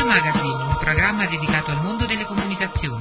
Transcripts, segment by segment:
Magazine, un programma dedicato al mondo delle comunicazioni.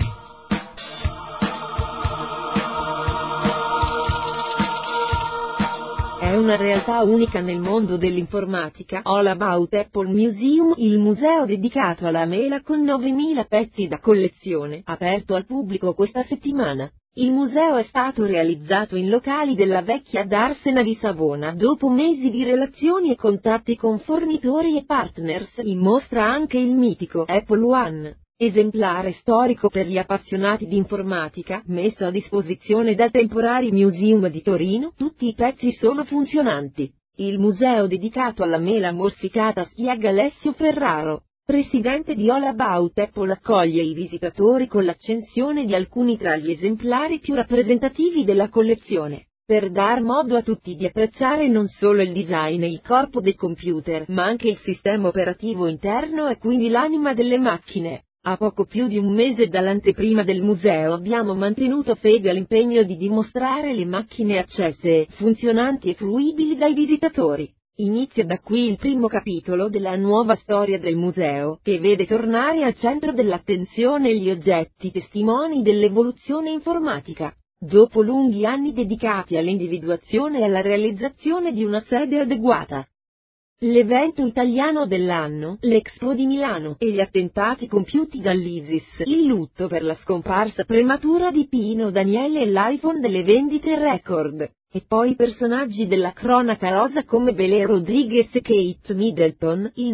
È una realtà unica nel mondo dell'informatica. All About Apple Museum, il museo dedicato alla mela con 9.000 pezzi da collezione, aperto al pubblico questa settimana. Il museo è stato realizzato in locali della vecchia Darsena di Savona dopo mesi di relazioni e contatti con fornitori e partners. In mostra anche il mitico Apple One, esemplare storico per gli appassionati di informatica, messo a disposizione dal Temporary Museum di Torino. Tutti i pezzi sono funzionanti. Il museo dedicato alla mela morsicata, spiega Alessio Ferraro, presidente di All About Apple, accoglie i visitatori con l'accensione di alcuni tra gli esemplari più rappresentativi della collezione, per dar modo a tutti di apprezzare non solo il design e il corpo del computer, ma anche il sistema operativo interno e quindi l'anima delle macchine. A poco più di un mese dall'anteprima del museo abbiamo mantenuto fede all'impegno di dimostrare le macchine accesse, funzionanti e fruibili dai visitatori. Inizia da qui il primo capitolo della nuova storia del museo, che vede tornare al centro dell'attenzione gli oggetti testimoni dell'evoluzione informatica. Dopo lunghi anni dedicati all'individuazione e alla realizzazione di una sede adeguata, l'evento italiano dell'anno, l'Expo di Milano, e gli attentati compiuti dall'ISIS, il lutto per la scomparsa prematura di Pino Daniele e l'iPhone delle vendite record. E poi personaggi della cronaca rosa come Bele Rodriguez e Kate Middleton. Il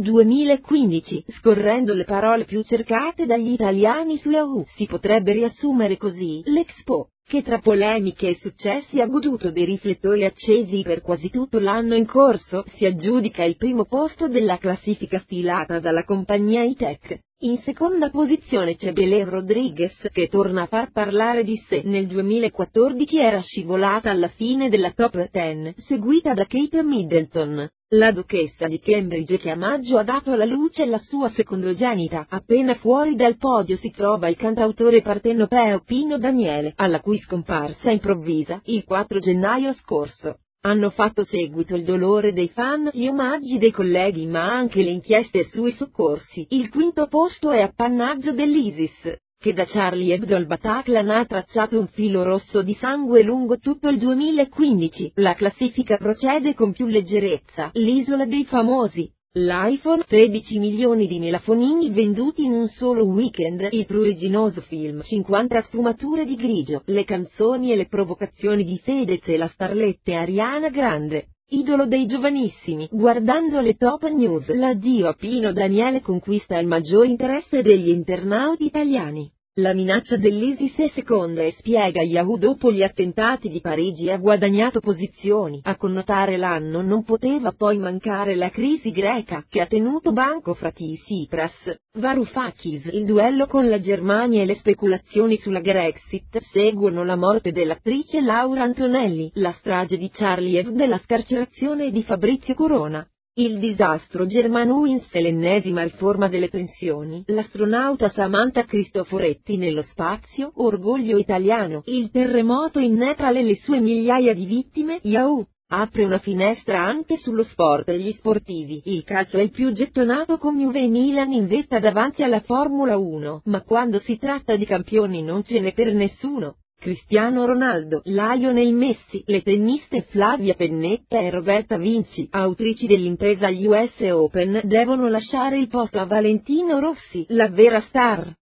2015, scorrendo le parole più cercate dagli italiani su Yahoo, si potrebbe riassumere così: l'Expo, che tra polemiche e successi ha goduto dei riflettori accesi per quasi tutto l'anno in corso, si aggiudica il primo posto della classifica stilata dalla compagnia high-tech. In seconda posizione c'è Bele Rodriguez, che torna a far parlare di sé. Nel 2014 era scivolata alla fine della top 10, seguita da Kate Middleton, la duchessa di Cambridge, che a maggio ha dato alla luce la sua secondogenita. Appena fuori dal podio si trova il cantautore partenopeo Pino Daniele, alla cui scomparsa improvvisa, il 4 gennaio scorso, hanno fatto seguito il dolore dei fan, gli omaggi dei colleghi, ma anche le inchieste sui soccorsi. Il quinto posto è appannaggio dell'ISIS, che da Charlie Hebdo al Bataclan ha tracciato un filo rosso di sangue lungo tutto il 2015. La classifica procede con più leggerezza. L'isola dei famosi, l'iPhone, 13 milioni di melafonini venduti in un solo weekend, il pruriginoso film, 50 sfumature di grigio, le canzoni e le provocazioni di Fedez e la starletta Ariana Grande, idolo dei giovanissimi. Guardando le top news, l'addio a Pino Daniele conquista il maggior interesse degli internauti italiani. La minaccia dell'ISIS è seconda e, spiega Yahoo, dopo gli attentati di Parigi ha guadagnato posizioni. A connotare l'anno non poteva poi mancare la crisi greca, che ha tenuto banco fra Tsipras, Varoufakis, il duello con la Germania e le speculazioni sulla Grexit. Seguono la morte dell'attrice Laura Antonelli, la strage di Charlie Hebdo e la scarcerazione di Fabrizio Corona. Il disastro Germanwings e l'ennesima riforma delle pensioni, l'astronauta Samantha Cristoforetti nello spazio, orgoglio italiano, il terremoto in Nepal e le sue migliaia di vittime. Yahoo apre una finestra anche sullo sport e gli sportivi. Il calcio è il più gettonato, con Juve e Milan in vetta davanti alla Formula 1, ma quando si tratta di campioni non ce n'è per nessuno. Cristiano Ronaldo, Lionel Messi, le tenniste Flavia Pennetta e Roberta Vinci, autrici dell'impresa agli US Open, devono lasciare il posto a Valentino Rossi, la vera star.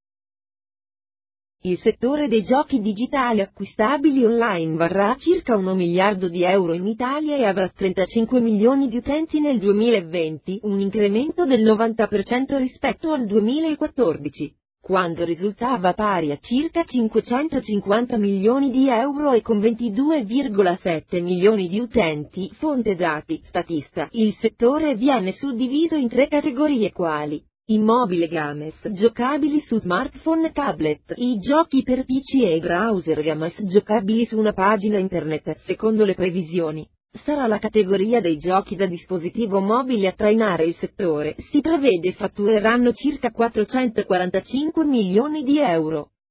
Il settore dei giochi digitali acquistabili online varrà circa 1 miliardo di euro in Italia e avrà 35 milioni di utenti nel 2020, un incremento del 90% rispetto al 2014. Quando risultava pari a circa 550 milioni di euro e con 22,7 milioni di utenti, fonte dati Statista. Il settore viene suddiviso in 3 categorie quali: immobile, games giocabili su smartphone e tablet, i giochi per PC e browser, games giocabili su una pagina internet. Secondo le previsioni, sarà la categoria dei giochi da dispositivo mobile a trainare il settore. Si prevede fattureranno circa 445 milioni di euro.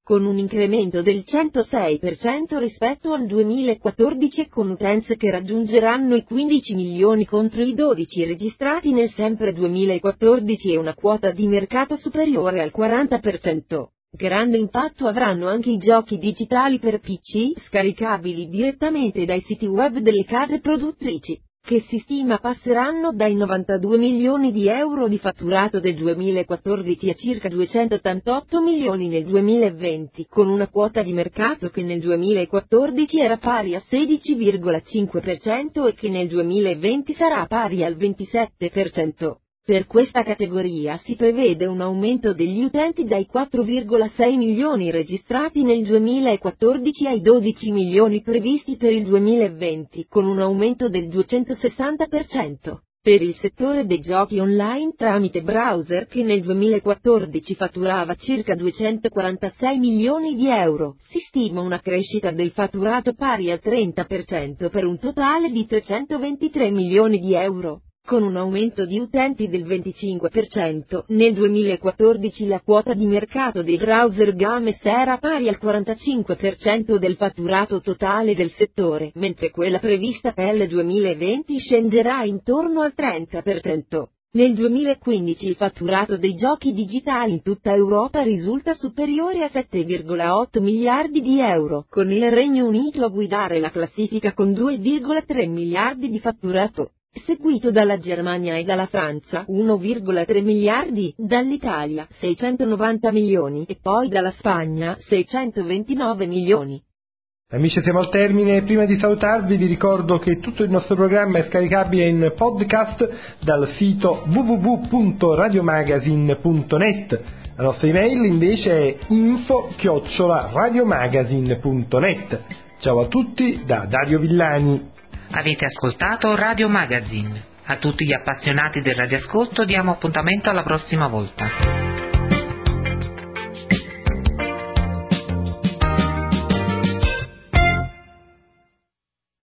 con un incremento del 106% rispetto al 2014 e con utenze che raggiungeranno i 15 milioni contro i 12 registrati nel sempre 2014 e una quota di mercato superiore al 40%. Grande impatto avranno anche i giochi digitali per PC, scaricabili direttamente dai siti web delle case produttrici, che si stima passeranno dai 92 milioni di euro di fatturato del 2014 a circa 288 milioni nel 2020, con una quota di mercato che nel 2014 era pari a 16,5% e che nel 2020 sarà pari al 27%. Per questa categoria si prevede un aumento degli utenti dai 4,6 milioni registrati nel 2014 ai 12 milioni previsti per il 2020, con un aumento del 260%. Per il settore dei giochi online tramite browser, che nel 2014 fatturava circa 246 milioni di euro, si stima una crescita del fatturato pari al 30% per un totale di 323 milioni di euro. Con un aumento di utenti del 25%, nel 2014 la quota di mercato dei browser games era pari al 45% del fatturato totale del settore, mentre quella prevista per il 2020 scenderà intorno al 30%. Nel 2015 il fatturato dei giochi digitali in tutta Europa risulta superiore a 7,8 miliardi di euro, con il Regno Unito a guidare la classifica con 2,3 miliardi di fatturato, seguito dalla Germania e dalla Francia, 1,3 miliardi, dall'Italia, 690 milioni, e poi dalla Spagna, 629 milioni. Amici, siamo al termine. Prima di salutarvi vi ricordo che tutto il nostro programma è scaricabile in podcast dal sito www.radiomagazine.net. La nostra email invece è info@radiomagazine.net. Ciao a tutti da Dario Villani. Avete ascoltato Radio Magazine. A tutti gli appassionati del radioascolto diamo appuntamento alla prossima volta.